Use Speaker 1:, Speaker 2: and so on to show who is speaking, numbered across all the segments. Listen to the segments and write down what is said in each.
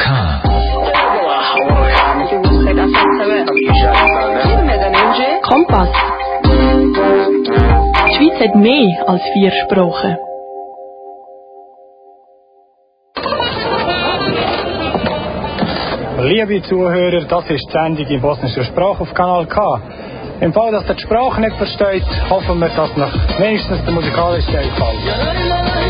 Speaker 1: K.
Speaker 2: Kompass. Die Schweiz hat mehr als 4 Sprachen.
Speaker 3: Liebe Zuhörer, das ist die Sendung in bosnischer Sprache auf Kanal K. Im Fall, dass ihr die Sprache nicht versteht, hoffen wir, dass noch wenigstens der musikalische Teil gefällt.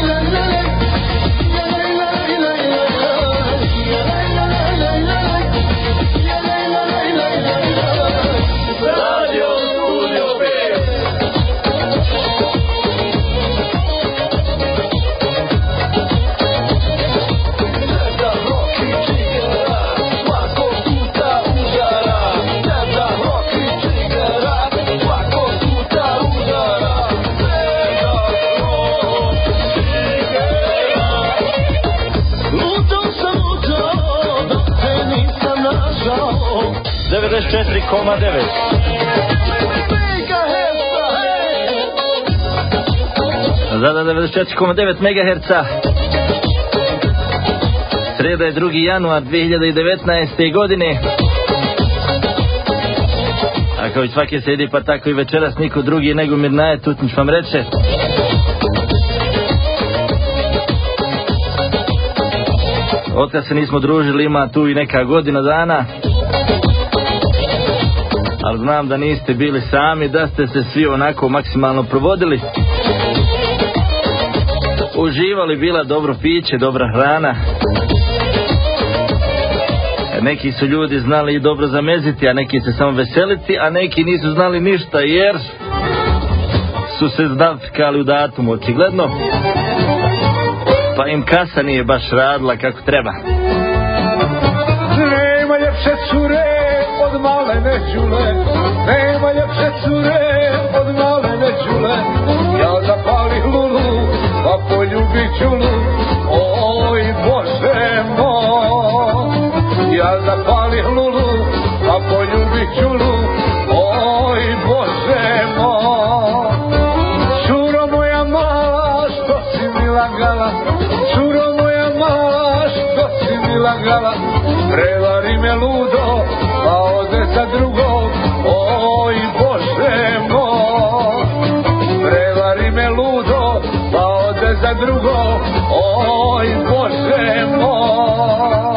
Speaker 4: Zada 94,9 MHz. Sreda je 2. januar 2019. godine. A kao i svake sredi, pa tako i večeras niko drugi nego Mirnaje Tutnić vam reče. Otkad se nismo družili, ima tu i neka godina dana. Ali znam da niste bili sami, da ste se svi onako maksimalno provodili. Uživali, bila dobro piće, dobra hrana. Neki su ljudi znali i dobro zameziti, a neki se samo veseliti, a neki nisu znali ništa jer su se zdavkali u datumu, očigledno. Pa im kasa nije baš radila kako treba.
Speaker 3: Nema ljepše cure od malene Đule, nema ljepše cure od malene Đule. Ja zapalih lulu, pa poljubih Đulu, oj Bože moj. Ja zapalih lulu, pa poljubih Đulu, oj Bože moj. Curo moja mala, što si mi lagala, curo moja mala, što si mi lagala. Prevari me ludo, pa ode za drugog, oj Bože moj. Prevari me ludo, pa ode za drugog, oj Bože moj.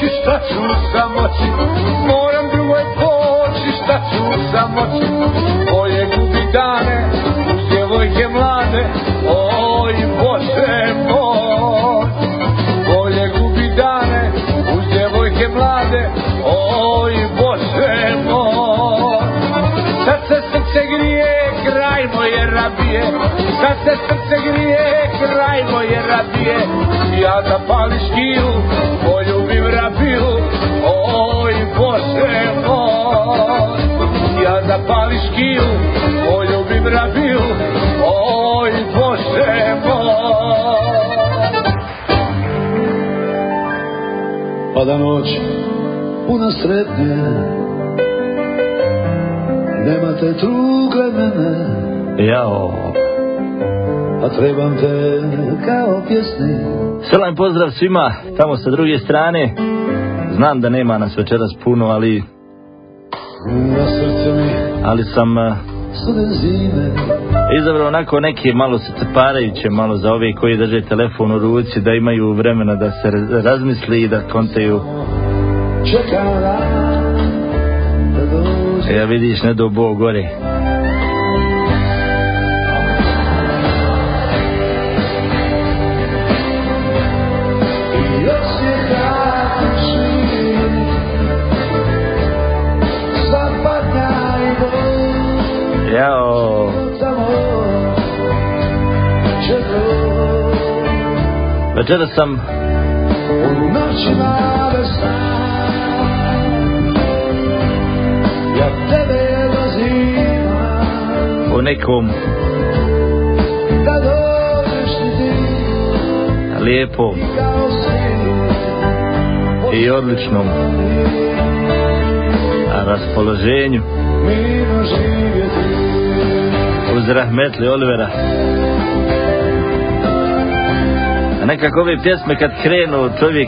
Speaker 1: poći, šta ću samoći, moram drugoj poći, šta ću samoći, koje gubi dane uz djevojke mlade, oj Bože moj, koje gubi dane uz djevojke mlade, oj Bože moj. Sad se srce grije kraj moje rabije, sad se srce grije kraj moje rabije, ja zapali škiju, poljubim rabiju, oj Bože moj. Ja zapali škiju, poljubim rabiju, oj Bože moj.
Speaker 5: Pada noć puna sretnje, nemate tugle mene,
Speaker 4: Jao.
Speaker 5: a trebam te kao pjesni.
Speaker 4: Selam pozdrav svima tamo sa druge strane. Znam da nema nas večeras puno,
Speaker 5: Na srce mi
Speaker 4: ali sam
Speaker 5: studen zime,
Speaker 4: izabrao onako neke malo srceparajuće, malo za ove koji drže telefon u ruci, da imaju vremena da se razmisli i da kontaju.
Speaker 5: čekam dan da dođe.
Speaker 4: Ja vidiš, ne do Bog gore.
Speaker 5: I osjećam šir, sva patnja i bol,
Speaker 4: Jao.
Speaker 5: tamo će doći.
Speaker 4: Večeras sam
Speaker 5: U noćima bez sna, ja tebe dozivam,
Speaker 4: u nekom
Speaker 5: da dođeš ti
Speaker 4: lijepom
Speaker 5: kao si,
Speaker 4: i odličnom raspoloženju
Speaker 5: mirno živjeti.
Speaker 4: uz rahmetli Olivera. A nekako ove pjesme kad krenu, čovjek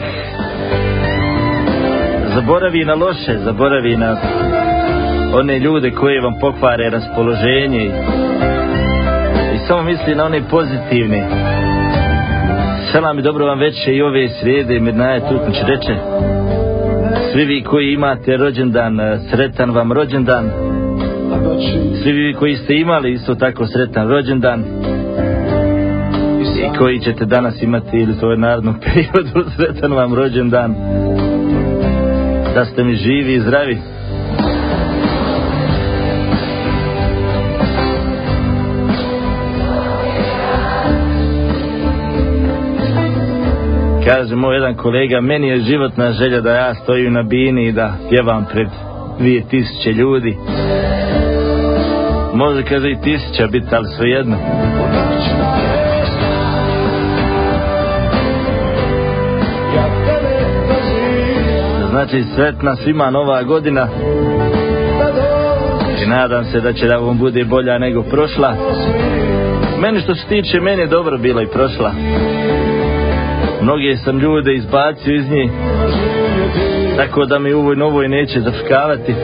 Speaker 4: zaboravi na loše, zaboravi na one ljude koji vam pokvare raspoloženje i samo misli na one pozitivne. Selam i dobro vam večer i ove srijede Mirnaje Tutnić reče. Svi vi koji imate rođendan, sretan vam rođendan. Svi vi koji ste imali isto tako sretan rođendan i koji ćete danas imati ili u narednom periodu sretan vam rođendan. Da ste mi živi i zdravi. Kaže moj jedan kolega, meni je životna želja da ja stojim na bini i da pjevam pred 2000 ljudi. Može, kaže, i 1000 biti, ali svejedno. Znači, sretna svima nova godina i nadam se da će da vam bude bolja nego prošla. Meni što se tiče, meni je dobro bila i prošla. Mnoge sam ljude izbacio iz nje, tako da mi u ovoj novoj neće zafrkavati.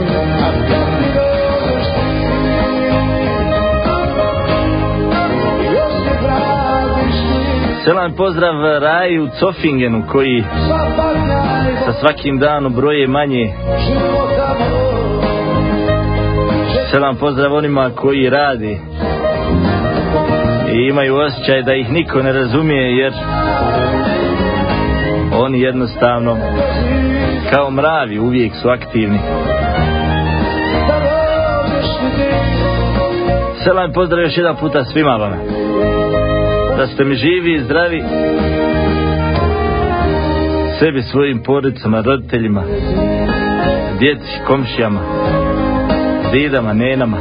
Speaker 4: Selam pozdrav Raji u Cofingenu koji sa svakim danom broje manje. Selam pozdrav onima koji radi i imaju osjećaj da ih niko ne razumije, jer oni jednostavno kao mravi uvijek su aktivni. Selam pozdrav još jedan puta svima vama. Da ste mi živi i zdravi, sebi, svojim porodicama, roditeljima, djeci, komšijama, didama, nenama.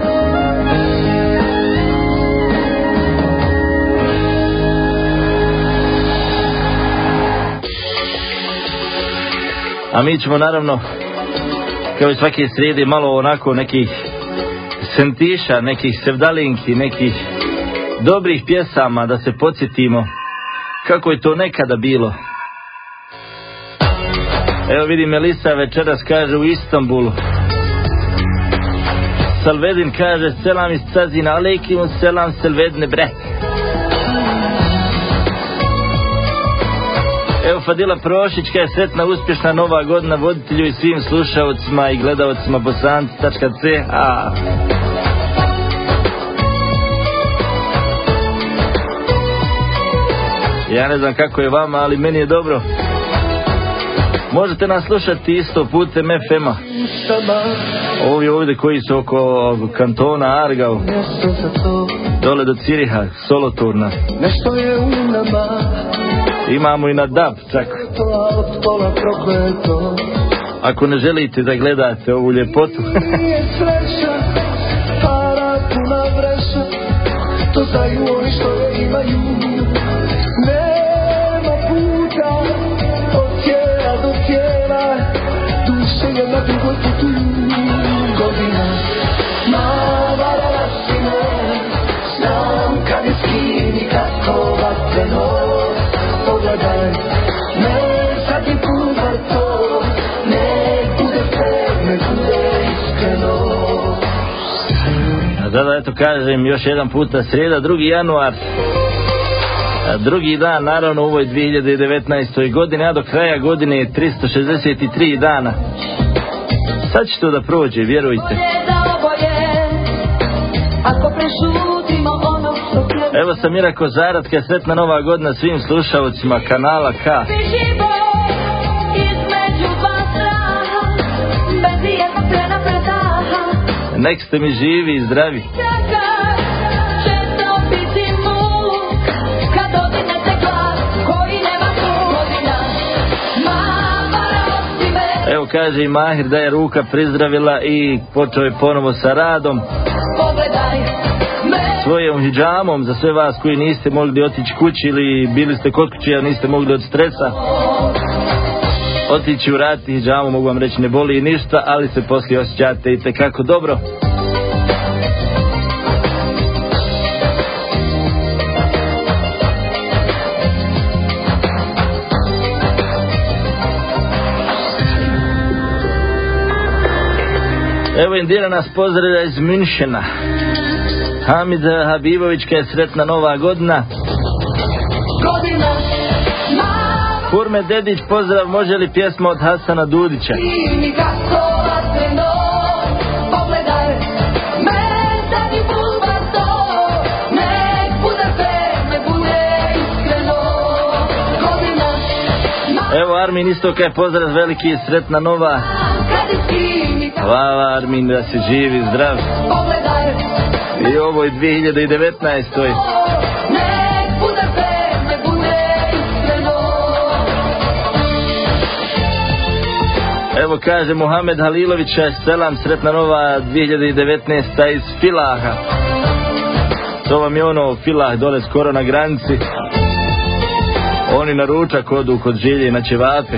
Speaker 4: A mi ćemo naravno, kao i svake srijede, malo onako nekih sentiša, nekih sevdalinki, nekih dobrih pjesama, da se podsjetimo kako je to nekada bilo. Evo vidim, Melisa večeras kaže u Istanbulu. Salvedin kaže selam iz Cazina, alejkim selam Salvedine bre. Evo Fadila Prošićka je sretna uspješna nova godina voditelju i svim slušalcima i gledalcima bosanci.ch. Ja ne znam kako je vama, ali meni je dobro. Možete nas slušati isto putem FM-a. Ovdje koji su oko kantona Argau, dole do Ciriha, Soloturna.
Speaker 5: Nešto je u nama,
Speaker 4: imamo i na DAB čak. Ako ne želite da gledate ovu ljepotu.
Speaker 5: Nije sreća, para puna vreća, to znaju oni što je imaju. Nema puta od tijela do tijela, duše jedna drugoj putuju. Godina navarala si me, znam kad je s kim i kako vatreno. Pogledaj me, sad je puno to, nek bude fer, nek bude iskreno.
Speaker 4: Da, eto kažem još jedan puta, srijeda, 2. januar, drugi dan naravno u ovoj 2019. godini, a do kraja godine je 363 dana. Sad će to da prođe, vjerujte. Evo Samira Kozaratka, sretna nova godina svim slušalcima kanala K. Nek ste mi živi i zdravi. Evo kaže i Mahir da je ruka prizdravila i počeo je ponovo sa radom. Svojom hidžamom za sve vas koji niste mogli otići kući ili bili ste kod kuće a niste mogli od stresa otići u rad hidžamu, mogu vam reći ne boli ništa, ali se poslije osjećate itekako dobro. Evo Indira nas pozdravlja iz Münchena. Hamid Habibovićka je sretna nova godina. Hurme Dedić pozdrav, može li pjesma od Hasana Dudića? Evo Armin Istoka je pozdrav veliki, sretna nova. Hvala Armin, da se živi, zdrav. I ovo je 2019. Evo kaže Mohamed Halilovića, selam, sretna nova 2019. iz Filaha. To vam je ono Filah dole skoro na granici. Oni na ručak odu kod Žilje na ćevape.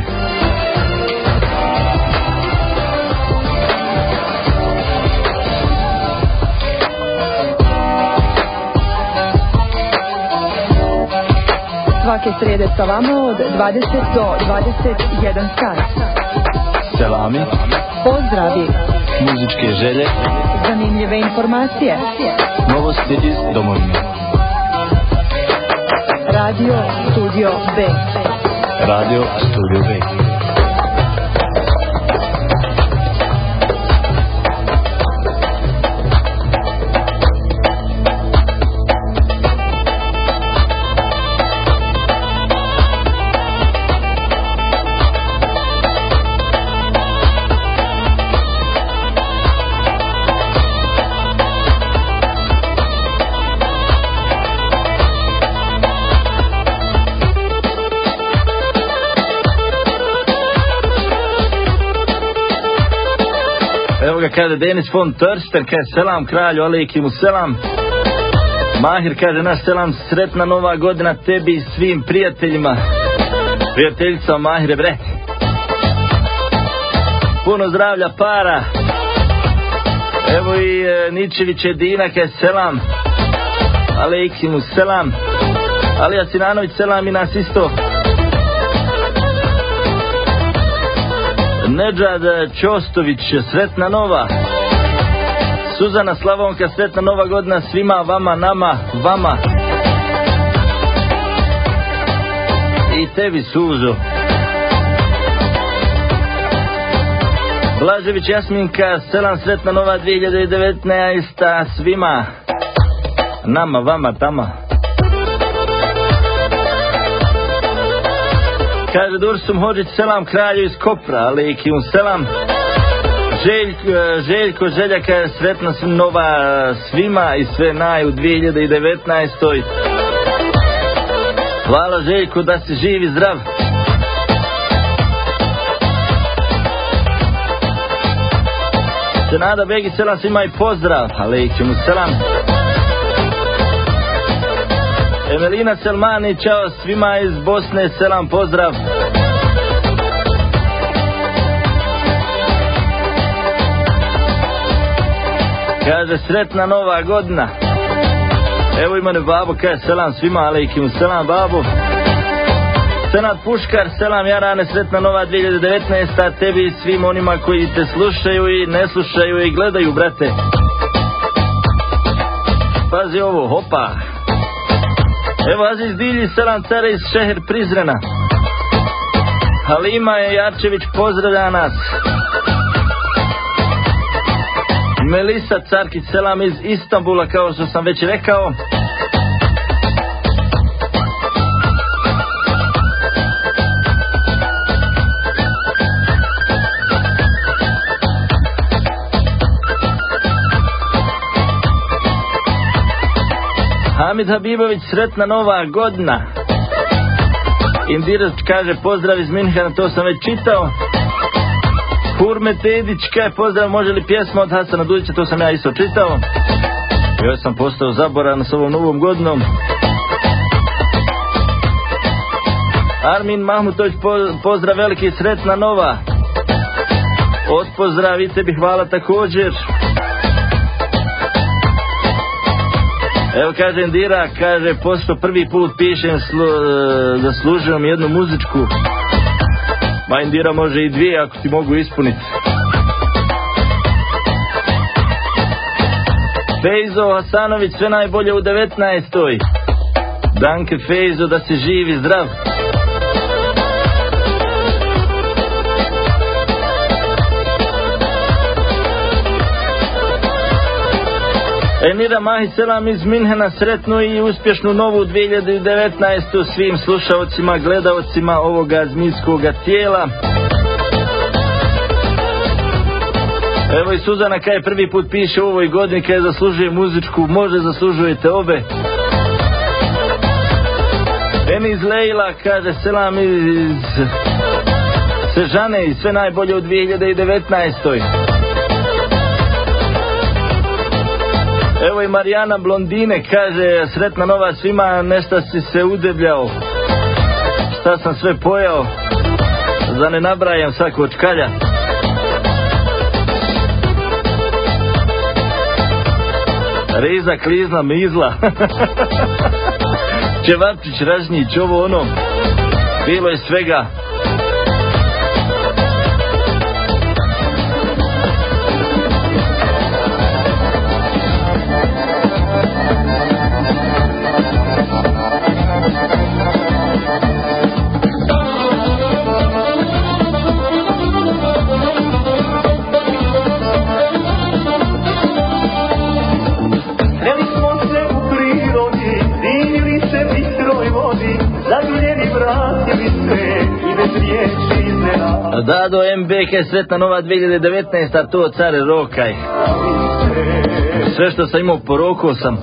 Speaker 2: Svake srijede sa vama od 20 do 21 sat.
Speaker 4: Selami,
Speaker 2: pozdravi,
Speaker 4: muzičke želje,
Speaker 2: zanimljive informacije,
Speaker 4: novosti iz domovine.
Speaker 2: Radio Studio B.
Speaker 4: Radio Studio B. Evo ga kaže Denis von Törsten, kaže selam kralju, alejkimu selam. Mahir kaže naš selam, sretna nova godina tebi i svim prijateljima. Prijateljica Mahire bre. Puno zdravlja, para. Evo i Ničević Edina kaže selam, alejkimu selam. Alija Sinanović selam i nas isto. Nedžad Ćostović, sretna nova. Suzana Slavonka, sretna nova godina svima vama, nama, vama. i tebi Suzo. Blažević Jasminka, selam, sretna nova 2019 svima. Nama, vama, tama. Kaže Dursum Hođić, selam kralju iz Kopra, alejkum selam. Željko Željaka je sretna nova svima i sve naj u 2019. Hvala Željko, da si živ i zdrav. Senada Begi, selam svima i pozdrav, alejkum selam. Emelina Selmani, čao svima iz Bosne, selam, pozdrav. Kaže sretna nova godina. Evo ima ne babo, kaže selam svima, alejkum selam babo. Senad Puškar, selam Jarane, sretna nova 2019, tebi i svim onima koji te slušaju i ne slušaju i gledaju, brate. Pazi ovo, hopa. Evo Aziz Dilji, selam care iz Šeher Prizrena. Halima Jarčević pozdravlja nas. Melisa Carkić, selam iz Istanbula, kao što sam već rekao. Hamid Habibović, sretna nova godina. Indirač kaže pozdrav iz Minhena, to sam već čitao. Hurmet Edić kaže pozdrav, može li pjesma od Hasana Dudića, to sam ja isto čitao. Ja sam postao zaboravan s ovom novom godinom. Armin Mahmutović, pozdrav veliki, sretna nova. Od pozdrav i tebi hvala također. Evo kaže Indira, kaže pošto prvi put pišem zaslužujem jednu muzičku. Ma Indira može i dvije ako ti mogu ispuniti. Fejzo Hasanović, sve najbolje u 19. Danke Fejzo, da si živ i zdrav. Enira Mahi, selam iz Minhena, sretnu i uspješnu novu 2019. svim slušaocima, gledaocima ovoga zmijskoga tijela. Evo i Suzana kaj prvi put piše u ovoj godini, kaj zaslužuje muzičku, može zaslužujete obe. Eniz Lejla kaže selam iz Sežane i sve najbolje u 2019. Evo i Marijana Blondine kaže sretna nova svima, nešto si se udebljao. Šta sam sve pojao, da ne nabrajam svako čkalja. Riza, klizna, mizla. Čevapčić, Ražnjić, ovo ono. Bilo je svega. Dado MBK, sretna nova 2019, to care rokaj. Sve što sam imao porokao sam.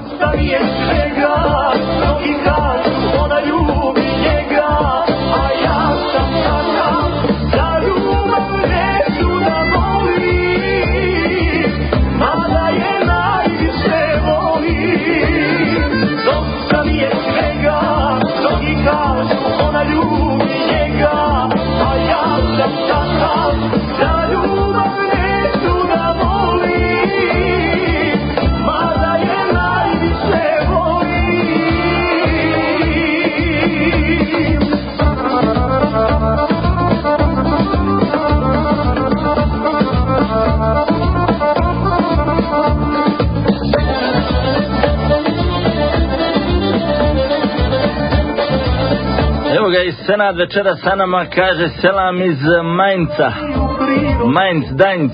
Speaker 4: Silvija iz Senad večera sa nama, kaže selam iz Mainca. Mainz, Danjc.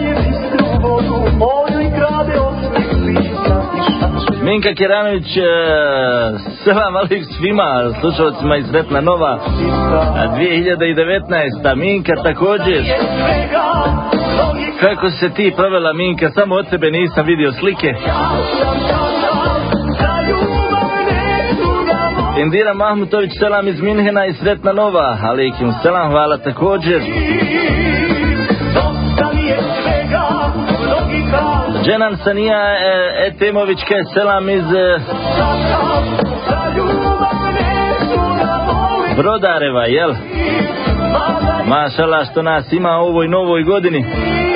Speaker 4: Minka Keranović, selam alejk svima slušalcima iz Sretna Nova 2019. Minka također. Kako se ti provela, Minka? Samo od tebe nisam vidio slike. Indira Mahmutović, selam iz Minhena i Sretna Nova. Alejkim selam, hvala također. Dženan Sanija Etemović, kaj selam iz Brodareva, jel? Mašala što nas ima u ovoj novoj godini.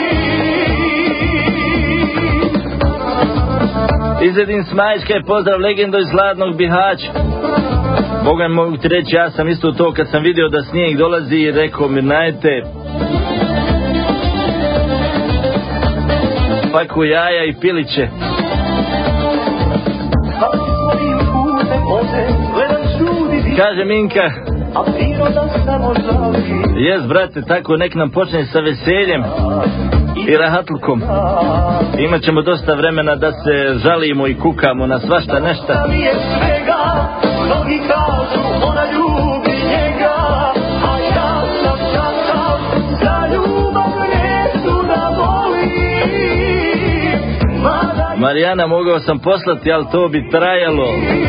Speaker 4: Izedin Smajić, kaj pozdrav legendo iz Hladnog Bihaća. Boga mogu ti reći, ja sam isto to kad sam vidio da snijeg dolazi i rekao mi, najte paku jaja i piliće. Kaže Minka, jes brate, tako nek nam počne sa veseljem i rahatlukom. Imat ćemo dosta vremena da se žalimo i kukamo na svašta nešta. Marijana, mogao sam poslati, ali to bi trajalo.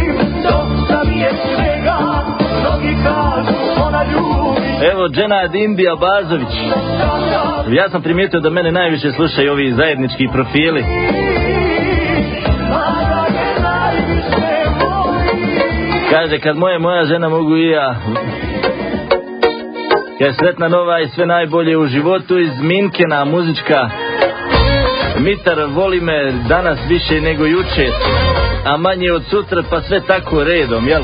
Speaker 4: Evo Dženad Indija Bazović. Ja sam primijetio da mene najviše slušaju ovi zajednički profili. Kaže, kad moja žena mogu i ja. Kaže, Sretna Nova i sve najbolje u životu iz Minkena, muzička. Mitar, voli me danas više nego jučer, a manje od sutra, pa sve tako redom, jel?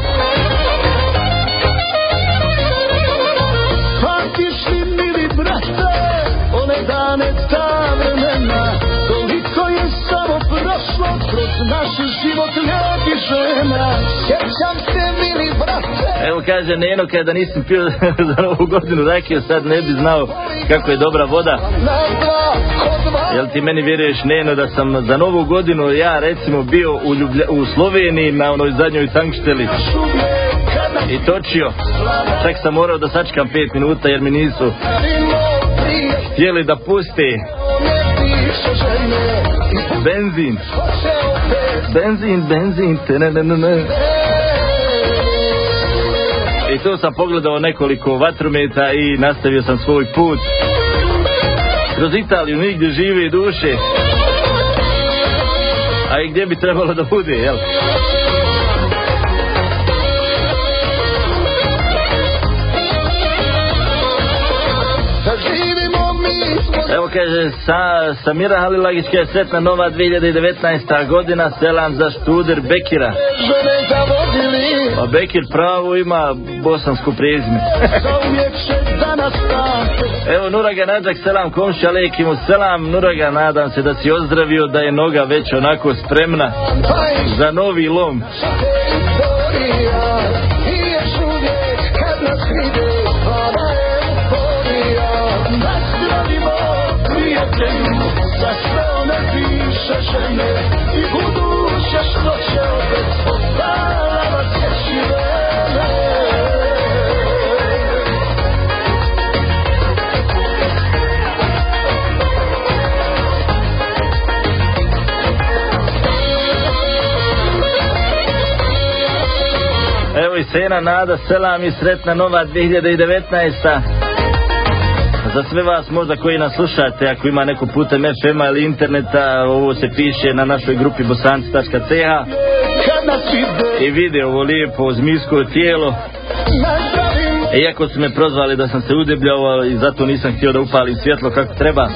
Speaker 5: Pamtiš li, mili brate, one dane, ta vremena, koliko je samo prošlo kroz naš život lijepih žena. Sjećam se, mili brate.
Speaker 4: Evo kaže Neno, kada nisam pio za Novu godinu rakiju, sad ne bi znao kako je dobra voda. Jel ti meni vjeruješ, Neno, da sam za Novu godinu ja recimo bio u Sloveniji na onoj zadnjoj tankšteli i točio. Čak sam morao da sačekam 5 minuta jer mi nisu htjeli da pusti benzin. Benzin, i tu sam pogledao nekoliko vatrometa i nastavio sam svoj put kroz Italiju, nigdje žive duše, a i gdje bi trebalo da bude, jel? Evo kaže Samira Halilagić, je Sretna Nova 2019. godina, selam za Študer Bekira. A Bekir pravo ima bosansko prezime. Evo Nuraga Nadžak, selam komši, alejkimu selam. Nuraga, nadam se da si ozdravio, da je noga već onako spremna za novi lom.
Speaker 5: Za sve one bivše žene i buduće što će opet oddavat sjeći vreme.
Speaker 4: Evo i Sena Nada, selam i Sretna Nova 2019. Za sve vas možda koji nas slušate, ako ima neko putem FM-a ili interneta, ovo se piše na našoj grupi bosanci.ch i vide ovo lijepo zmijsko tijelo. Iako su me prozvali da sam se udebljao i zato nisam htio da upalim svjetlo kako treba.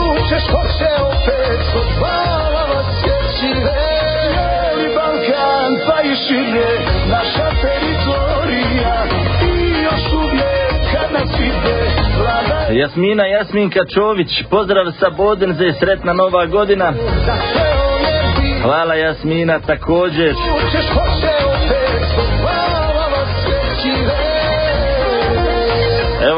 Speaker 4: Pa i šire naša teritorija i još uvijek kad nas ide Vlada. Jasminka Čović, pozdrav sa Bodenze, Sretna Nova godina. Hvala Jasmina također.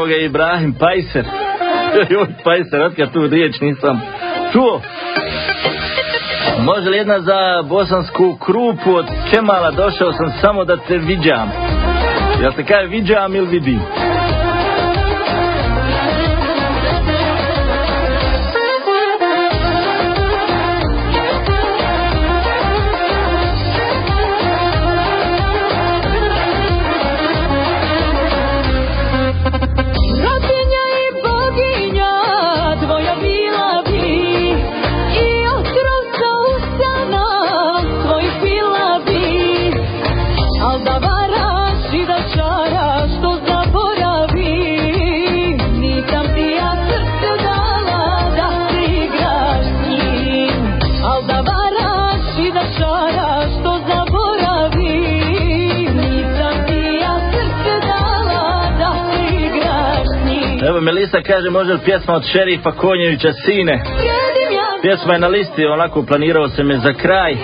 Speaker 4: Evo ga Ibrahim Pajser. Pajser, otkad tu riječ nisam čuo. Može li jedna za bosansku krupu od Kemala, došao sam samo da te viđam. Jel te kaj viđam ili vidim? Evo Melisa kaže, može li pjesma od Šerifa Konjevića Sine? Pjesma je na listi, onako planirao se me za kraj.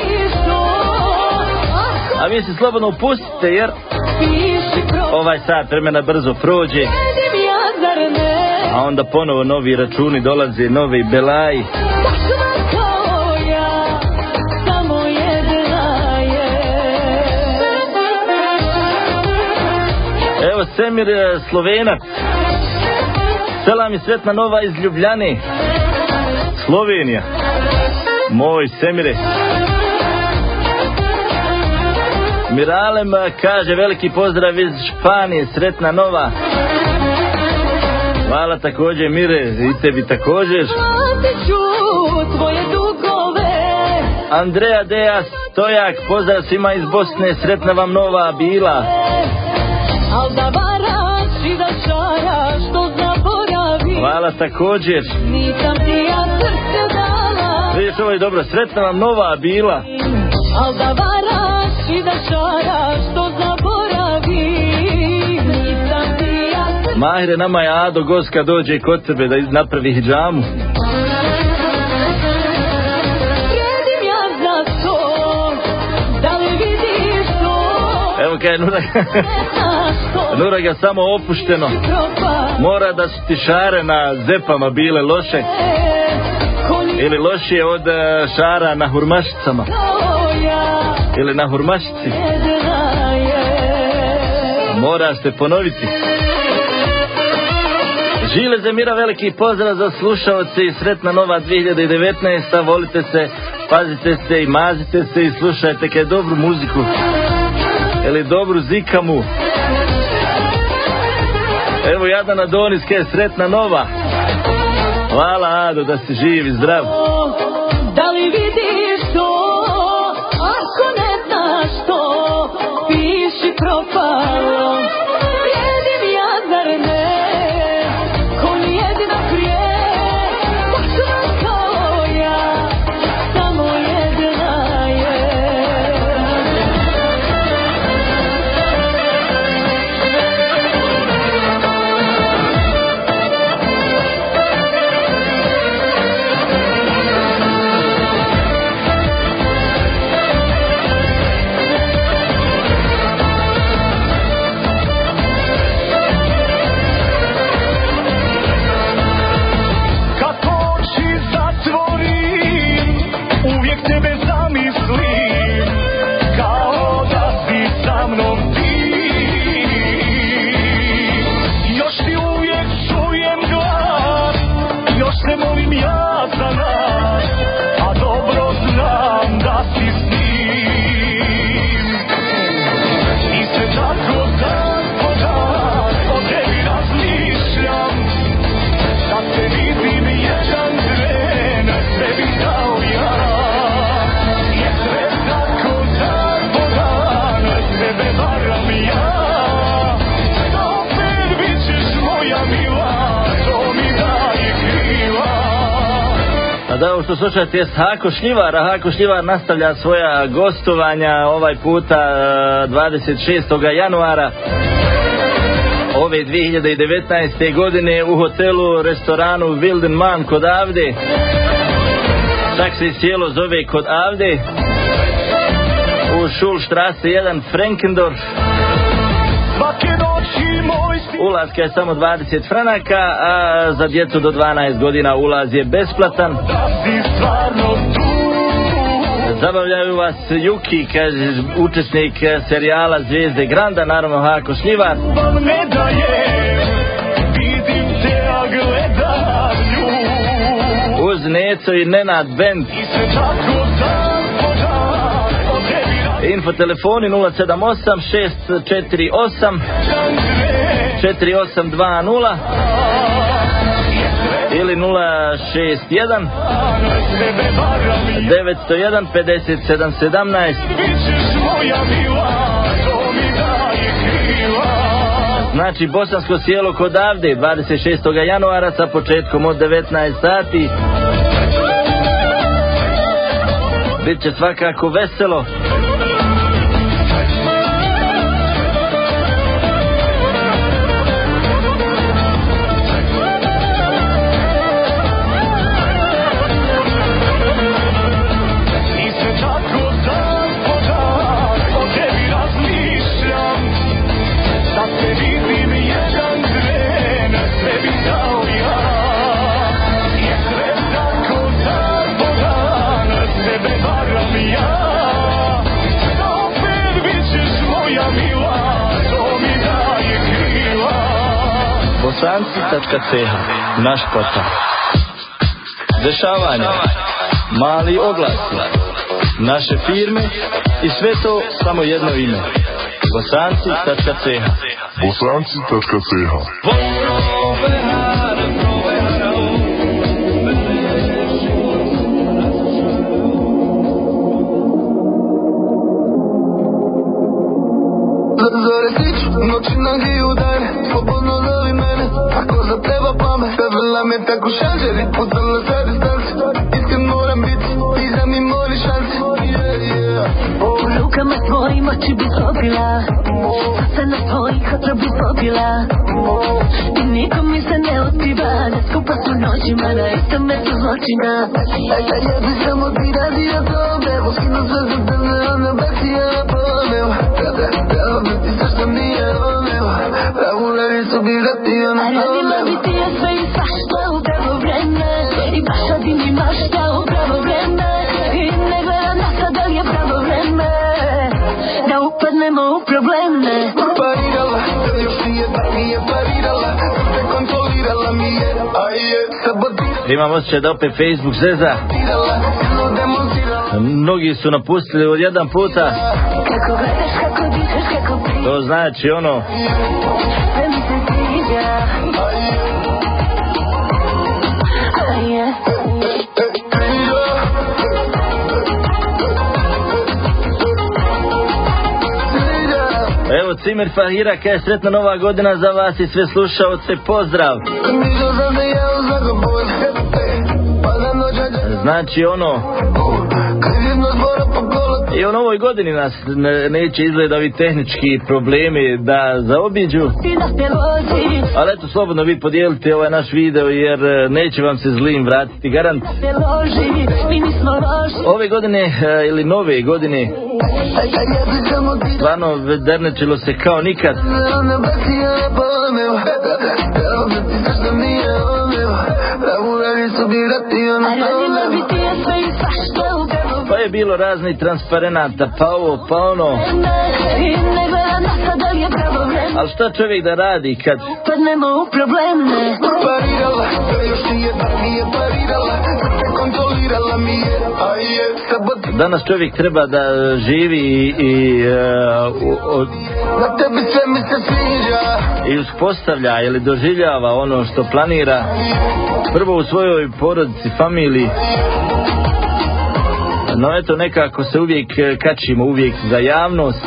Speaker 4: A vi se slobodno upustite jer ovaj sat vremena brzo prođe. A onda ponovo novi računi dolaze, novi belaji. Evo Semir Slovenac. Selam i sretna nova iz Ljubljane, Slovenija. Moj Semire. Miralem kaže veliki pozdrav iz Španije, sretna nova. Hvala također Mire, i tebi također. Andreja Deja Stojak, pozdrav svima iz Bosne, sretna vam nova bila. Hvala također. Vidiš, ovo je dobro, sretna vam nova bila. Mahire, nama je Ado gost kad dođe kod tebe da napravi hidžamu. Evo kaj je Nuraga samo opušteno. Mora da su ti šare na zepama bile loše. Ili lošije od šara na hurmašicama. Ili na hurmašici. Moraš se ponoviti. Žile Zemira, veliki pozdrav za slušalce i sretna nova 2019. Volite se, pazite se i mazite se i slušajte kaj dobru muziku. Ili dobru zikamu. Evo Jadana Doniska je sretna nova. Hvala Ado da si živ i zdrav.
Speaker 5: Da li vidiš to? Ako ne znaš to, piši propalo. Jedim ja zar ne? Ko nijedina prije, takva kao ja, samo jedna je.
Speaker 4: Da, ovo što slušate je Hako Šljivar, a Hako Šljivar nastavlja svoja gostovanja ovaj puta 26. januara ove 2019. godine u hotelu, restoranu Wildenman kod Avde. Čak se cijelo zove kod Avde u Schulstrasse 1 Frankendorf.
Speaker 5: Svake noći moj
Speaker 4: Ulaska je samo 20 franaka, a za djecu do 12 godina ulaz je besplatan. Zabavljaju vas Juki, kaže učesnik serijala Zvijezde Granda, naravno Hako Šljivar. Uz Neco i Nenad Bend. Infotelefoni 078 648 4820 ili 061 901 5717. Znači Bosansko Selo kod Avde 26. januara sa početkom od 19 sati. Biće svakako veselo. Bosanci.ch, naš portal. Dešavanja, mali oglasi, naše firme i sve to samo jedno ime. Bosanci.ch.
Speaker 6: Bosanci.ch.
Speaker 5: Zore stiču, noći nagi udajne, slobodno zove mene, ako zatreba pamet. Stavila me tako šanžer i putala sa distanci, iskren moram biti, ti za mi moli šanci.
Speaker 7: U rukama tvojim oči bi pobila, srce na tvojih otra bi pobila. I nikom mi se ne otkriva, da skupa su noćima na istom mestu zločina.
Speaker 5: Ja bi samo ti radio dobe, skinu sve za tebe, ona baci ja na ponev. Pravo bi ti zašto nije onev, pravulari su bi vratio na ponev.
Speaker 7: Radila bi ti ja sve i svašta u pravo vreme, i baša bi mi mašta u pravo vreme. I ne gledam na sad, ali je pravo vreme, da upadnemo u probleme.
Speaker 5: Parirala, sad još nije parirala, sve kontrolirala mi je, a je sabotirala.
Speaker 4: Imam osjećaj da opet Facebook zeza. Mnogi su napustili od jedan puta.
Speaker 7: Kako gledaš, kako dišeš, kako pričaš,
Speaker 4: To znači ono,
Speaker 7: sve mi se sviđa. A je.
Speaker 4: evo Cimer Fahira kaže sretna nova godina za vas i sve slušaoce, pozdrav. Znači ono, i u novoj godini nas neće izgleda ovi tehnički problemi da zaobiđu. Ali eto, slobodno vi podijelite ovaj naš video jer neće vam se zlim vratiti, garant. Ove godine ili nove godine stvarno vedernečilo se kao nikad. Pa je bilo raznih transparenata, pa ovo, pa ono. Ali šta čovjek da radi kad
Speaker 7: padnemo u probleme?
Speaker 5: Parirala, još nije parirala, kontrolirala mi je, a je sabotirala.
Speaker 4: danas čovjek treba da živi i
Speaker 5: na tebi sve mi se sviđa
Speaker 4: i uspostavlja ili doživljava ono što planira prvo u svojoj porodici, familiji. No eto, nekako se uvijek kačimo, uvijek za javnost.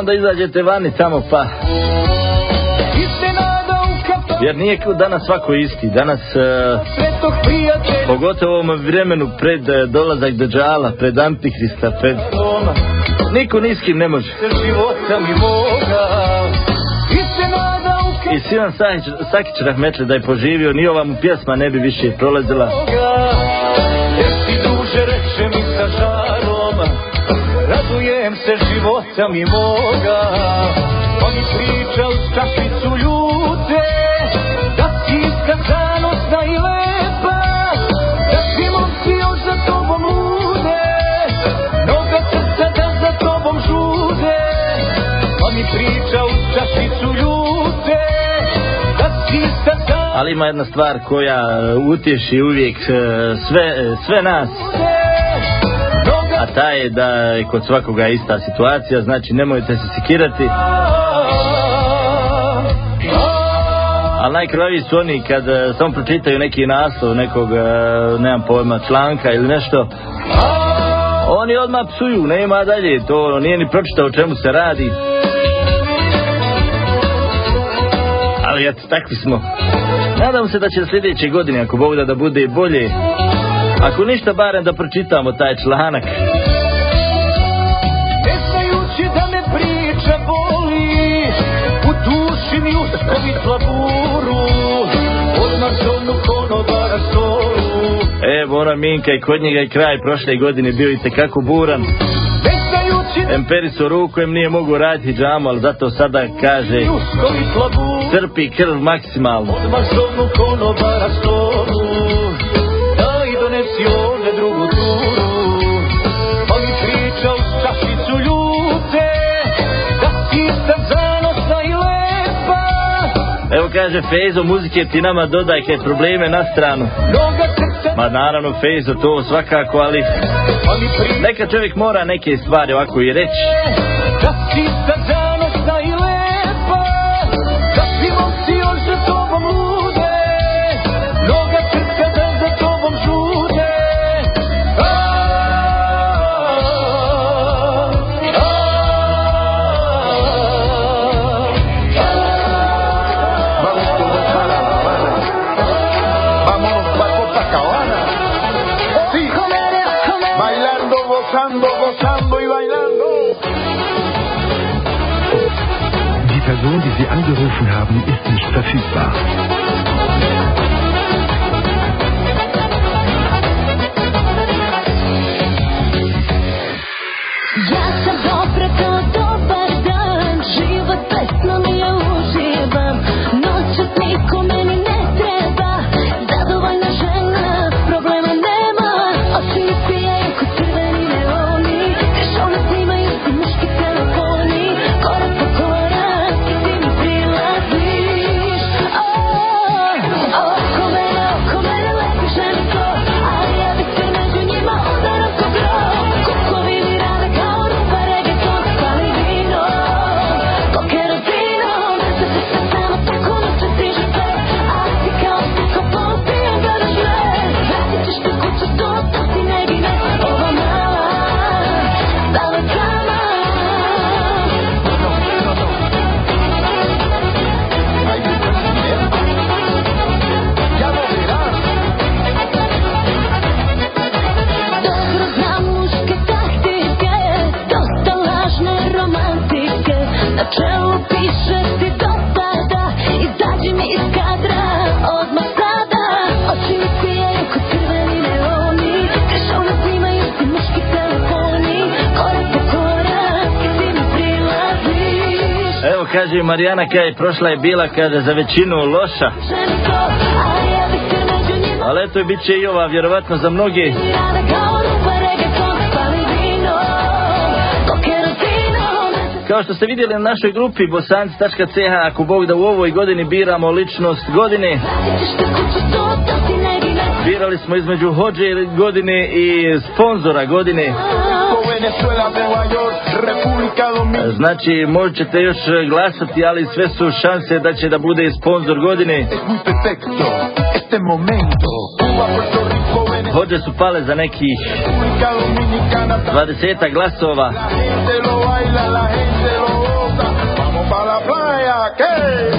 Speaker 4: onda izađete vani tamo pa. Jer nije danas svako isti. Danas, pogotovo u ovom vremenu pred dolazak Dejjala, pred Antihrista, pred... Niko ni s kim ne može. I Sivan Sakić rahmetli da je poživio, ni ova mu pjesma ne bi više prolazila.
Speaker 5: Jer ti duže reče mi sa žarom, radujem se života mi moga. Pa mi priča uz čašicu ljute, da si iskazanosna i lepa, da svi momci još za tobom lude, mnoga srca da za tobom žude. Pa mi priča uz čašicu ljute, da si iskazanosna.
Speaker 4: Ali ima jedna stvar koja utješi uvijek sve nas, a ta je da je kod svakoga ista situacija, znači nemojte se sekirati. Ali najkrvaviji su oni kad samo pročitaju neki naslov nekog, nemam pojma, članka ili nešto, oni odmah psuju, nema dalje, to nije ni pročitao o čemu se radi. Ali eto, takvi smo. Nadam se da će sljedeće godine, ako Bog da bude bolje, ako ništa barem da pročitamo taj članak.
Speaker 5: Ne znajući da me priča boli, u duši mi uskovi laburu, odmah zonu konobara stolu.
Speaker 4: Evo ona Minka i kod njega je kraj prošle godine bio i tekako buran. Emperiso rukom nije mogu raditi džamu, ali zato sada kaže crpi krv maksimalno.
Speaker 5: Odmah zonu konobara stolu, daj donesi ovdje drugu turu. Pa mi priča uz čašicu ljute, da si sad zanosna i lepa.
Speaker 4: Evo kaže Fejzo, muzike ti nama dodaj kaj probleme na stranu. Ma naravno Fejzo, to svakako, ali neka čovjek mora neke stvari ovako i reći.
Speaker 5: Da si sad zanosna i lepa, da svi momci još za tobom lude, mnoga srca da za tobom žude.
Speaker 1: Gozando y bailando.
Speaker 6: Die Person, die Sie angerufen haben, ist nicht verfügbar.
Speaker 7: Ja sam dobra kao dobar dan, život pesno mi je uživam, noćas niko meni ne treba, zadovoljna žena, problema nema, oči mi sijaju ko crveni neoni, kršona snimaju se muški telefoni, korak po korak i ti mi prilaziš. Oko mene lepi žensko, ali ja bih se među njima udaram ko grob, kukovi mi rade kao rupa reggaeton, spali vino, ko kerozino, da se sve samo tako noće stiže sve, a ti kao psihopol pijan gledaš me, vratit ćeš te kuću to ti ne gine, ova mala, daleka mala. Dobro znam muške taktike, dosta lažne romantike, na čelu piše ti dopada, izađi mi iz kadra, odmah sada, oči mi sijaju ko crveni neoni, kršona snimaju se muški telefoni, korak po korak i ti mi prilaziš.
Speaker 4: Evo kaže Marijana, kaj prošla je bila, kaže, za većinu loša,
Speaker 7: Žensko, ali ja bih se među njima
Speaker 4: ali eto bit će i ova vjerovatno za mnoge.
Speaker 7: rade kao rupa reggaeton, spali vino, ko kerozino,
Speaker 4: Kao što ste vidjeli na našoj grupi bosanci.ch, ako Bog da u ovoj godini biramo ličnost godine,
Speaker 7: vratit ćeš te kuću to ti ne gine.
Speaker 4: birali smo između hođe godine i sponzora godine.
Speaker 1: Venezuela, Nueva York, República Dominicana.
Speaker 4: Znači možete još glasati, ali sve su šanse da će da bude i sponzor godine.
Speaker 1: Es muy perfecto este momento. Cuba, Puerto Rico, Venezuela,
Speaker 4: Hođe su pale za nekih
Speaker 1: República Dominicana.
Speaker 4: 20 glasova.
Speaker 1: La gente lo baila, la gente lo sea que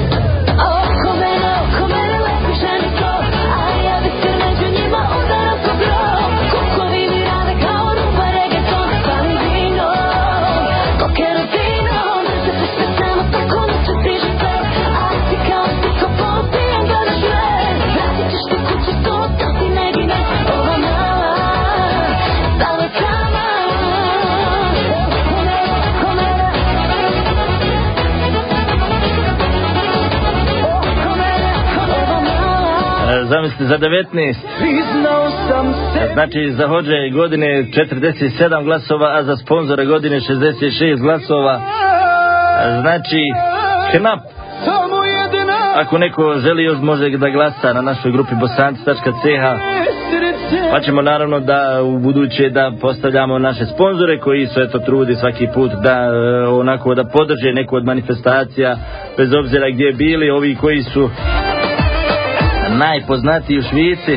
Speaker 4: Zamislite za 19. Znači za hođe godine 47 glasova, a za sponzore godine 66 glasova. Znači knap. Ako neko želi još može da glasa na našoj grupi bosanci.ch. Pa ćemo naravno da u buduće da postavljamo naše sponzore koji su eto trudi svaki put da onako da podrže neku od manifestacija bez obzira gdje bili, ovi koji su najpoznatiji u Švici.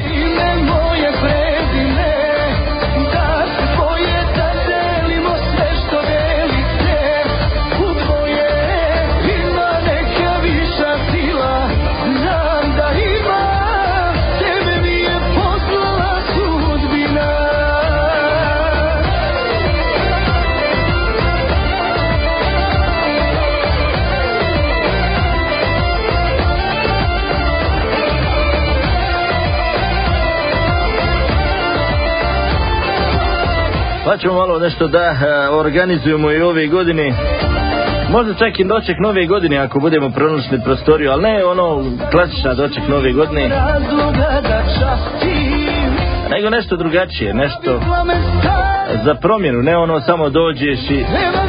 Speaker 4: Pa ćemo malo nešto da organizujemo i ove godine. Možda čak i doček nove godine ako budemo pronašli prostoriju, ali ne ono klasična doček nove godine, nego nešto drugačije, nešto za promjenu, ne ono samo dođeš i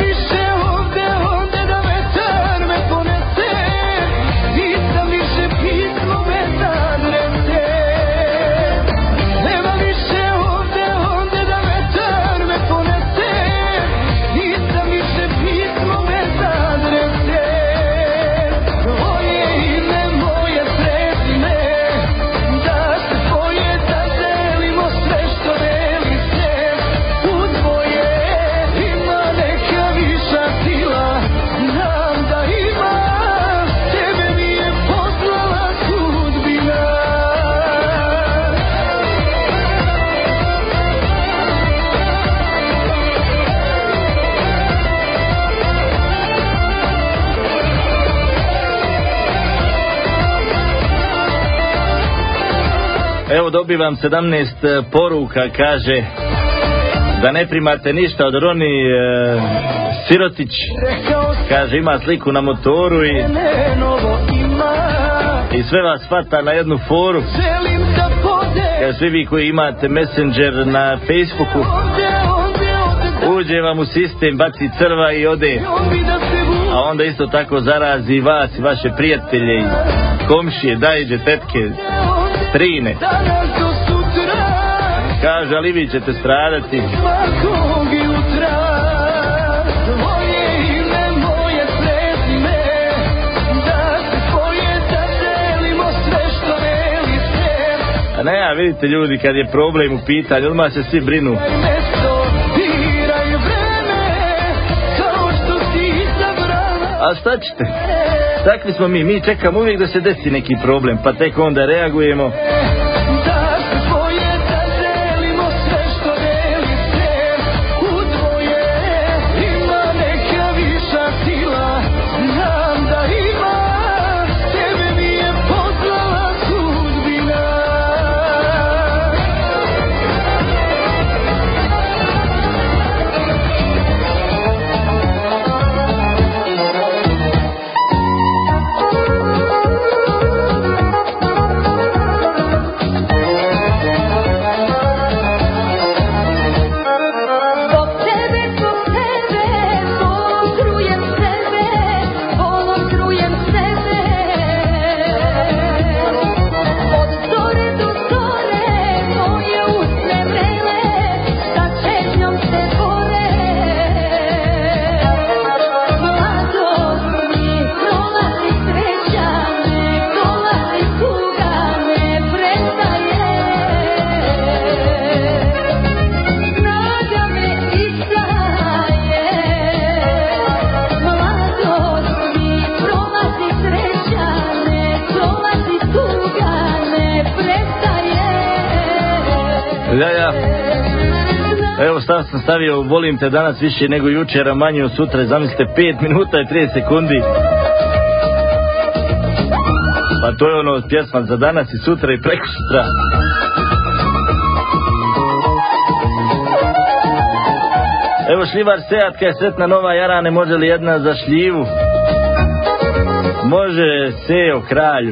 Speaker 4: evo dobivam 17 poruka, kaže da ne primate ništa od Roni Sirotić, kaže ima sliku na motoru i sve vas hvata na jednu foru, kaže svi vi koji imate Messenger na Facebooku uđe vam u sistem, baci crva i ode, a onda isto tako zarazi vas i vaše prijatelje i komšije, dajđe, tetke, strine. Kaže, ali vi ćete stradati. A ne, a vidite ljudi, kad je problem u pitanju, odmah se svi brinu. A šta ćete? Takvi smo mi čekamo uvijek da se desi neki problem, pa tek onda reagujemo. Evo šta sam stavio, volim te danas više nego jučer, a manje od sutra. Zamislite, 5 minuta i 30 sekundi. Pa to je ono pjesma za danas i sutra i prekosutra. Evo šljivar Sejatka je sretna nova jarane, može li jedna za šljivu? Može, Sejo kralju.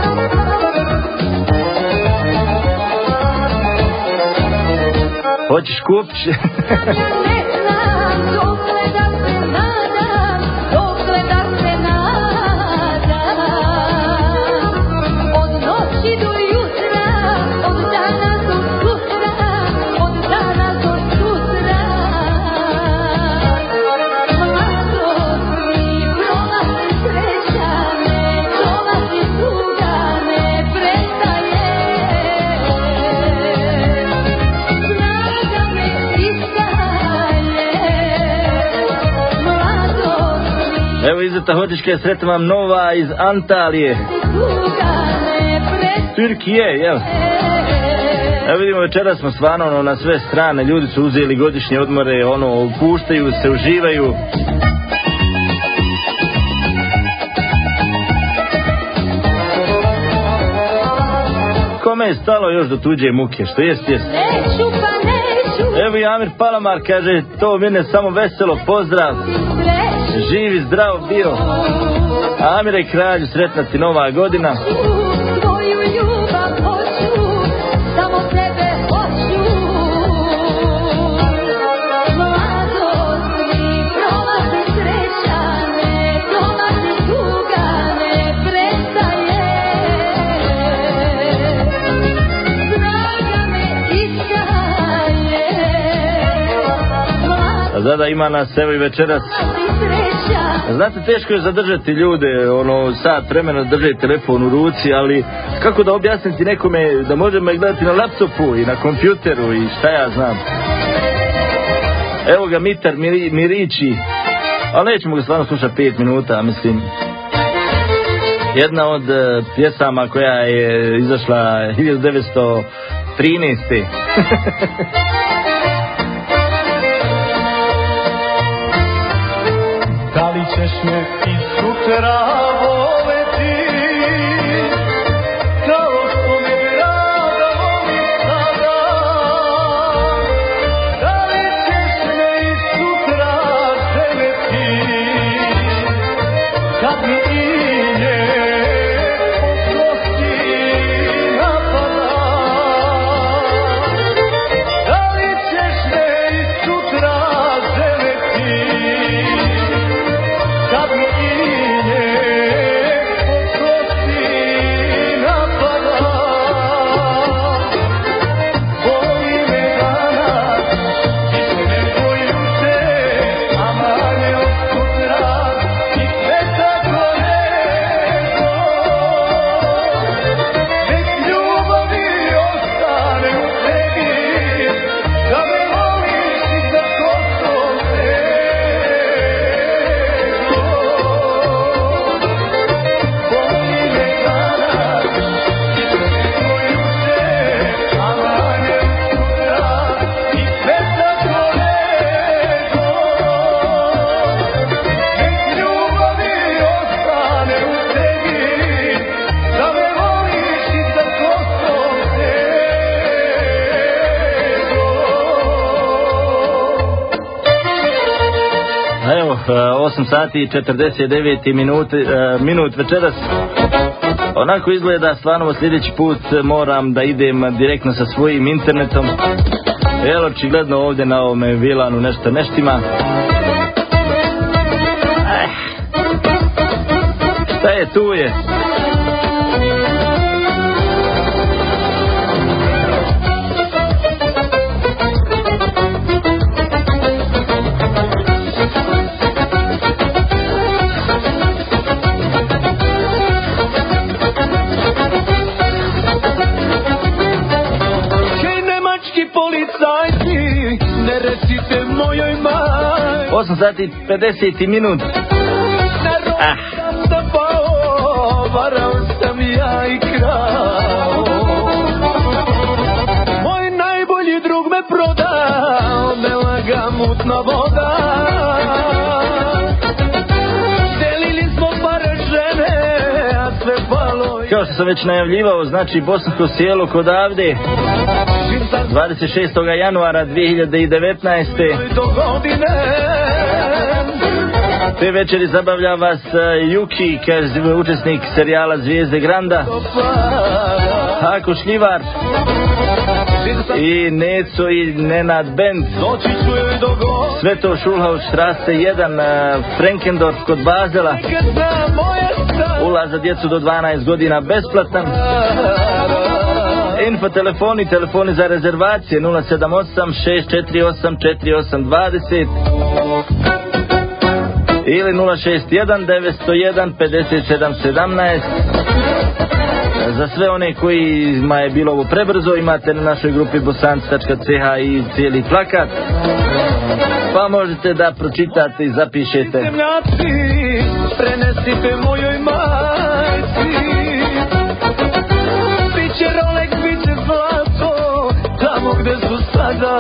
Speaker 4: Hoćeš kupć? Evo Izeta Hođiška je sretna vam nova iz Antalije. Turkije, jel? Evo vidimo, večera smo stvarno na sve strane, ljudi su uzeli godišnje odmore, puštaju se, uživaju. Kome je stalo još do tuđe muke, što jest? Evo i Amir Palamar kaže, to mene samo veselo, pozdrav. Živi, zdrav bio. Amire i kralju, sretna ti nova godina.
Speaker 7: Tvoju ljubav hoću, samo tebe hoću. Mladost mi prolazi, sreća ne dolazi, tuga ne prestaje. Snaga me iskaje.
Speaker 4: A zada ima nas evo i večeras. Znate, teško je zadržati ljude, sat vremena držati telefon u ruci, ali kako da objasniti nekome da možemo ih gledati na laptopu i na kompjuteru i šta ja znam. Evo ga Mitar Mirići, ali nećemo ga stvarno slušati 5 minuta, mislim. Jedna od pjesama koja je izašla 1913.
Speaker 5: Da li ćeš me i sutra voleti, kao što me rada voliš sada? Da li ćeš me i sutra želeti, kad mi inje oprosti napada? Da li ćeš me i sutra želeti, kad mi inje oprosti napada? Boli me danas, više nego juče, a manje od sutra, i sve tako nego. Nek ljubavi ostane u tebi, da me voliš i za kosom
Speaker 4: Evo, 8 sati i 49 minut večeras. Onako izgleda, stvarno sljedeći put moram da idem direktno sa svojim internetom. Evo, očigledno ovdje na ovome Vilanu nešto neštima. Šta je, tu je.
Speaker 5: ne recite mojoj maj.
Speaker 4: 8 sati 50 minut.
Speaker 5: Sam da pao, varao sam ja i krao. Moj najbolji drug me prodao, životna voda. Delili smo pare žene, a sve palo.
Speaker 4: Kao što sam već najavljivao, znači Bosansko Selo kod Avde 26. januara 2019. Te večeri zabavlja vas Juki, kaže učesnik serijala Zvijezde Granda, Hako Šljivar i Neco i Nenad Bend. Sve to Šulhaus Strasse 1, Frankendorf kod Bazela. Ulaz za djecu do 12 godina besplatan. Info telefoni za rezervacije 078 648 4820 ili 061 901 5717. Za sve one kojima je bilo ovo prebrzo, imate na našoj grupi bosanci.ch i cijeli plakat, pa možete da pročitate i zapišete.
Speaker 5: Prenesite mojoj majci, biće Rolex, biće zlato, tamo gde su sada.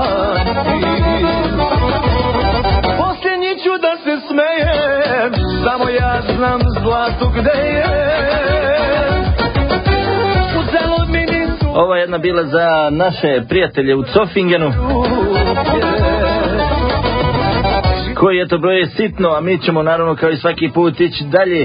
Speaker 5: Posljednji ću da se smejem, samo ja znam zlato gde je.
Speaker 4: Ova je jedna bila za naše prijatelje u Zofingenu, koji je to broje sitno, a mi ćemo naravno kao i svaki put ići dalje.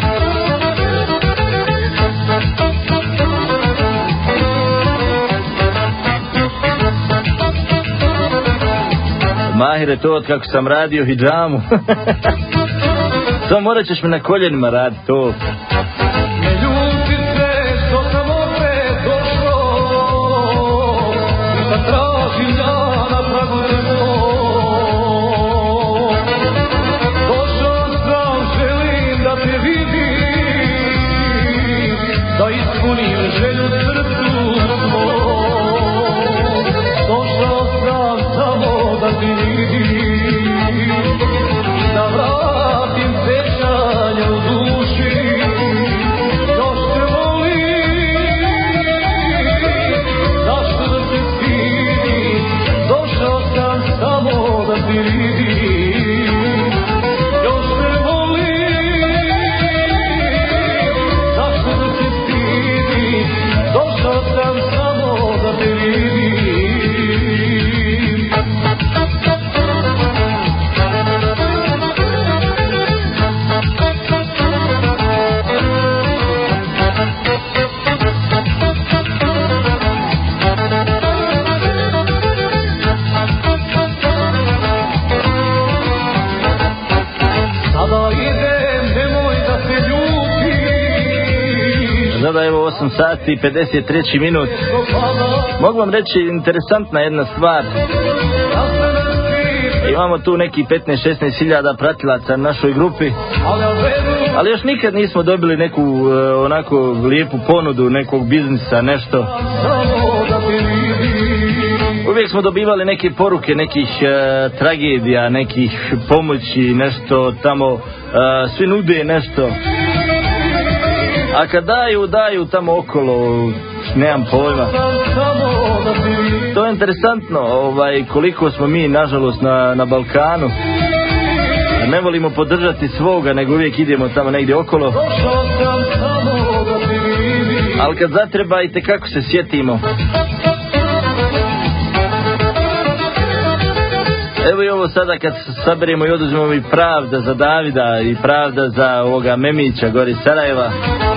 Speaker 4: Mahire, to od kako sam radio hidžamu. Samo morat ćeš me na koljenima raditi to. Sada evo 8 sati i 53 minut. Mogu vam reći interesantna jedna stvar. Imamo tu neki 15-16 hiljada pratilaca na našoj grupi, ali još nikad nismo dobili neku onako lijepu ponudu nekog biznisa, nešto. Uvijek smo dobivali neke poruke, nekih tragedija, nekih pomoći, nešto tamo, svi nude nešto. A kad daju tamo okolo, nemam pojma. To je interesantno, koliko smo mi nažalost na Balkanu. Ne volimo podržati svoga, nego uvijek idemo tamo negdje okolo. Ali kad zatreba, i tekako se sjetimo. Evo i ovo sada kad saberemo i oduzmemo i Pravda za Davida i Pravda za ovoga Memića gori Sarajeva.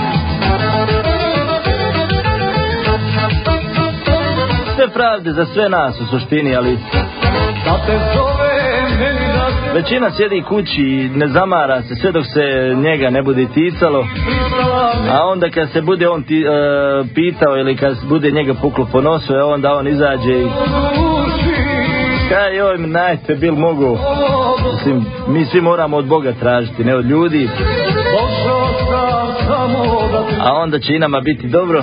Speaker 4: Sve pravde za sve nas u suštini, ali većina sjedi kući i ne zamara se sve dok se njega ne bude ticalo, a onda kad se bude on pitao ili kad bude njega puklo po nosu, onda on izađe i kaj joj najte bil mogu. Mislim, mi svi moramo od Boga tražiti, ne od ljudi, a onda će i nama biti dobro.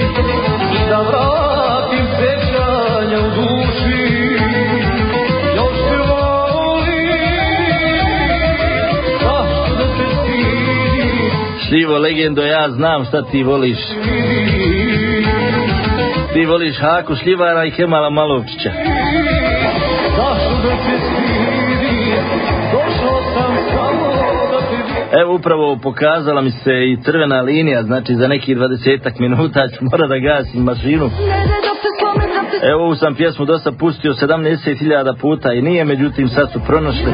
Speaker 4: Šljivo legendo, ja znam šta ti voliš. Ti voliš Haku Šljivara i Kemala Malovčića. Evo upravo pokazala mi se i crvena linija, znači za nekih 20 minuta ću mora da gasim mašinu. Evo ovu sam pjesmu dosta pustio 17.000 puta i nije, međutim sad su pronašli.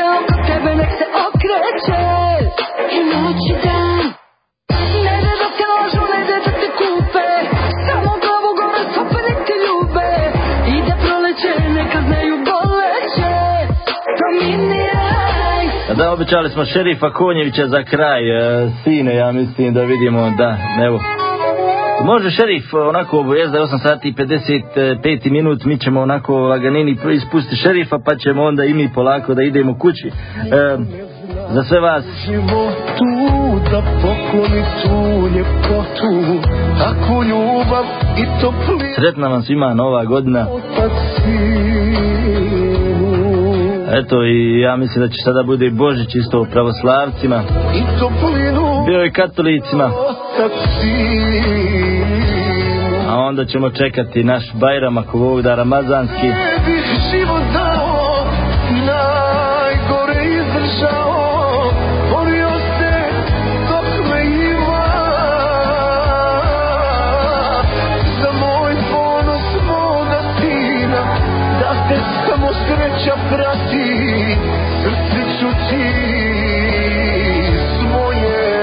Speaker 4: Da, obećali smo šerifa Konjevića za kraj, sine, ja mislim da vidimo, da, evo. Može šerif, onako, jezda je 8 sati i 55 minut, mi ćemo onako laganini ispustiti šerifa, pa ćemo onda i mi polako da idemo kući. Za sve vas.
Speaker 5: Da pokloni tu ljepotu, takvu ljubav i toplinu.
Speaker 4: Sretna vam svima nova godina. Eto, i ja mislim da će sada bude i Božić isto pravoslavcima, bio i katolicima, a onda ćemo čekati naš Bajram ako Bog da, ramazanski.
Speaker 5: Sreća prati, srce ću ti svoje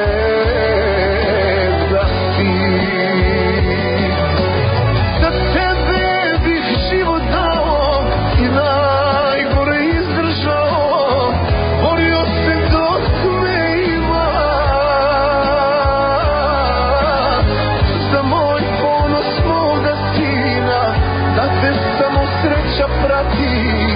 Speaker 5: dati. Za tebe bih život dao i najgore izdržao, borio se dok me ima. Za moj ponos moga sina, da te samo sreća prati.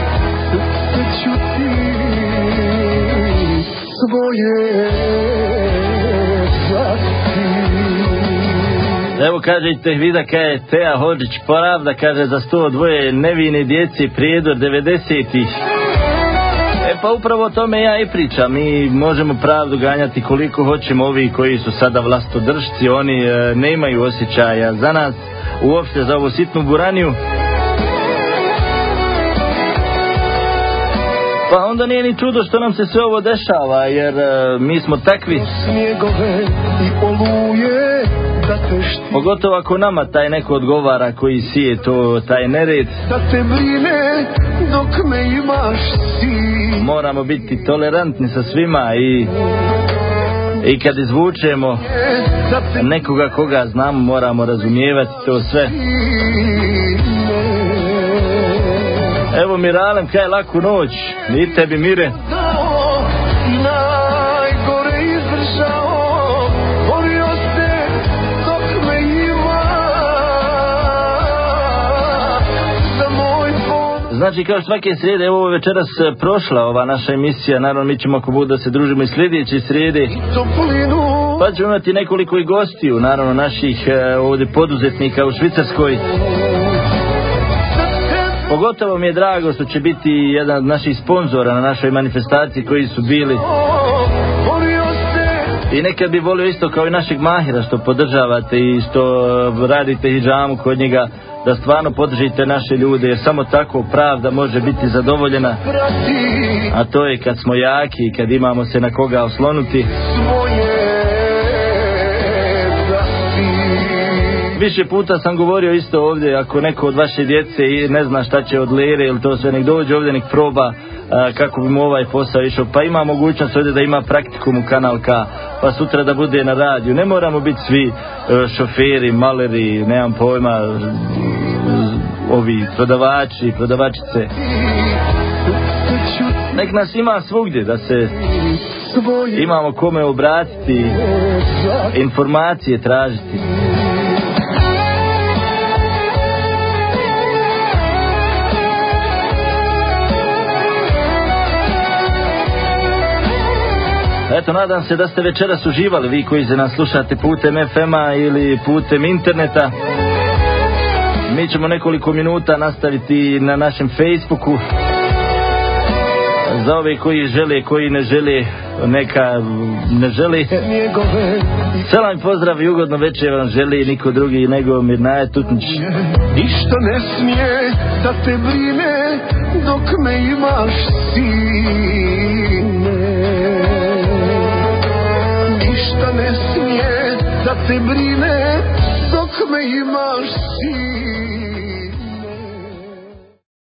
Speaker 4: Evo kažete vi da kaže Teja Hodžić pravda, kaže za 102 nevine djece prijedor 90-ih. Pa upravo o tome ja i pričam. Mi možemo pravdu ganjati koliko hoćemo. Ovi koji su sada vlastodržci, oni ne imaju osjećaja za nas, uopšte za ovu sitnu buraniju. Pa onda nije ni čudo što nam se sve ovo dešava, jer mi smo takvi. Pogotovo ako nama taj neko odgovara koji sije to, taj nered. Moramo biti tolerantni sa svima i kad izvučemo nekoga koga znamo, moramo razumijevati to sve. Evo Miralem, kaj laku noć, i tebi mire. Znači kao svake srijede, evo večeras prošla ova naša emisija, naravno mi ćemo ako bude da se družimo i sljedeće srijede, pa ćemo imati nekoliko i gostiju, naravno naših ovdje poduzetnika u Švicarskoj. Pogotovo mi je drago što će biti jedan od naših sponzora na našoj manifestaciji koji su bili. I nekad bi volio isto kao i našeg Mahira što podržavate i što radite hidžamu kod njega, da stvarno podržite naše ljude, jer samo tako pravda može biti zadovoljena. A to je kad smo jaki i kad imamo se na koga oslonuti. Više puta sam govorio isto ovdje, ako neko od vaše djece ne zna šta će od lere ili to sve, nek dođe ovdje, nek proba kako bi mu ovaj posao išao. Pa ima mogućnost ovdje da ima praktikum u Kanal K, pa sutra da bude na radiju. Ne moramo biti svi šoferi, maleri, nemam pojma, ovi prodavači, prodavačice. Nek nas ima svugdje, da se imamo kome obratiti, informacije tražiti. Eto, nadam se da ste večeras uživali, vi koji se nas slušate putem FM-a ili putem interneta. Mi ćemo nekoliko minuta nastaviti na našem Facebooku. Za ove koji žele, koji ne žele, neka ne želi. Selam i pozdrav i ugodno večer vam želi niko drugi nego Mirnaje Tutnić.
Speaker 5: Ništa ne smije da te brine dok me imaš, sine. Ništa ne smije da te brine dok me imaš, sine.